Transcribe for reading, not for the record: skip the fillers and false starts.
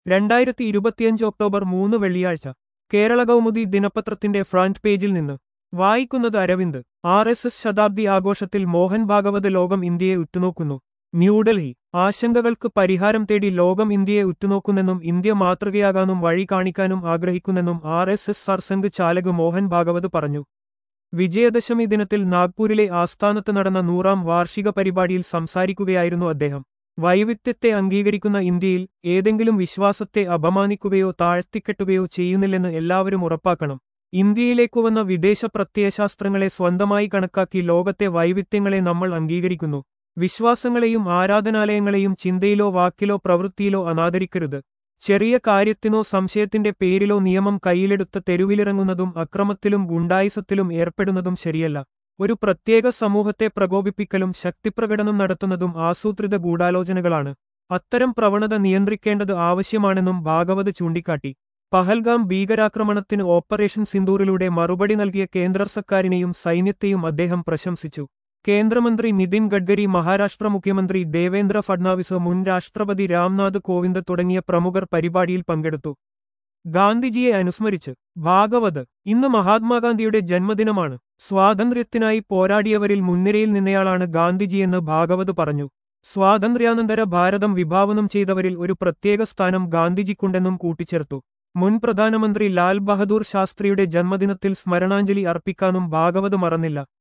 2025 October 3 വെള്ളിയാഴ്ച കേരള കൗമുദി ദിനപത്രത്തിന്റെ front പേജിൽ നിന്ന് വായിക്കുന്നത് അരവിന്ദ്. RSS ശതാബ്ദി ആഘോഷത്തിൽ മോഹൻ ഭാഗവത് ലോകം ഇന്ത്യയെ ഉറ്റുനോക്കുന്നു. ന്യൂഡൽഹി. ആശങ്കകൾക്ക് പരിഹാരം തേടി ലോകം ഇന്ത്യയെ ഉറ്റുനോക്കുന്നെന്നും ഇന്ത്യ മാതൃകയാകാനും വഴി കാണിക്കാനും ആഗ്രഹിക്കുന്നെന്നും RSS സർസംഘ് ചാലക് മോഹൻ ഭാഗവത് പറഞ്ഞു. വിജയദശമി ദിനത്തിൽ നാഗ്പൂരിലെ ആസ്ഥാനത്ത് നടന്ന 100ാം വാർഷിക പരിപാടിയിൽ സംസാരിക്കുകയായിരുന്നു അദ്ദേഹം. വൈവിധ്യത്തെ അംഗീകരിക്കുന്ന ഇന്ത്യയിൽ ഏതെങ്കിലും വിശ്വാസത്തെ അപമാനിക്കുകയോ താഴ്ത്തിക്കെട്ടുകയോ ചെയ്യുന്നില്ലെന്ന് എല്ലാവരും ഉറപ്പാക്കണം. ഇന്ത്യയിലേക്കു വന്ന വിദേശ പ്രത്യയശാസ്ത്രങ്ങളെ സ്വന്തമായി കണക്കാക്കി ലോകത്തെ വൈവിധ്യങ്ങളെ നമ്മൾ അംഗീകരിക്കുന്നു. വിശ്വാസങ്ങളെയും ആരാധനാലയങ്ങളെയും ചിന്തയിലോ വാക്കിലോ പ്രവൃത്തിയിലോ അനാദരിക്കരുത്. ചെറിയ കാര്യത്തിനോ സംശയത്തിന്റെ പേരിലോ നിയമം കയ്യിലെടുത്ത് തെരുവിലിറങ്ങുന്നതും അക്രമത്തിലും ഗുണ്ടായിസത്തിലും ഏർപ്പെടുന്നതും ശരിയല്ല. ഒരു പ്രത്യേക സമൂഹത്തെ പ്രകോപിപ്പിക്കലും ശക്തിപ്രകടനം നടത്തുന്നതും ആസൂത്രിത ഗൂഢാലോചനകളാണ്. അത്തരം പ്രവണത നിയന്ത്രിക്കേണ്ടത് ആവശ്യമാണെന്നും ഭാഗവത് ചൂണ്ടിക്കാട്ടി. പഹൽഗാം ഭീകരാക്രമണത്തിന് ഓപ്പറേഷൻ സിന്ദൂറിലൂടെ മറുപടി നൽകിയ കേന്ദ്ര സർക്കാരിനെയും സൈന്യത്തെയും അദ്ദേഹം പ്രശംസിച്ചു. കേന്ദ്രമന്ത്രി നിതിൻ ഗഡ്കരി, മഹാരാഷ്ട്ര മുഖ്യമന്ത്രി ദേവേന്ദ്ര ഫഡ്നാവിസ്, മുൻ രാഷ്ട്രപതി രാംനാഥ് കോവിന്ദ് തുടങ്ങിയ പ്രമുഖർ പരിപാടിയിൽ പങ്കെടുത്തു. ഗാന്ധിജിയെ അനുസ്മരിച്ച് ഭാഗവത്. ഇന്ന് മഹാത്മാഗാന്ധിയുടെ ജന്മദിനമാണ്. സ്വാതന്ത്ര്യത്തിനായി പോരാടിയവരിൽ മുൻനിരയിൽ നിന്നയാളാണ് ഗാന്ധിജിയെന്ന് ഭാഗവത് പറഞ്ഞു. സ്വാതന്ത്ര്യാനന്തര ഭാരതം വിഭാവനം ചെയ്തവരിൽ ഒരു പ്രത്യേക സ്ഥാനം ഗാന്ധിജിക്കുണ്ടെന്നും കൂട്ടിച്ചേർത്തു. മുൻ പ്രധാനമന്ത്രി ലാൽ ബഹദൂർ ശാസ്ത്രിയുടെ ജന്മദിനത്തിൽ സ്മരണാഞ്ജലി അർപ്പിക്കാനും ഭാഗവത് മറന്നില്ല.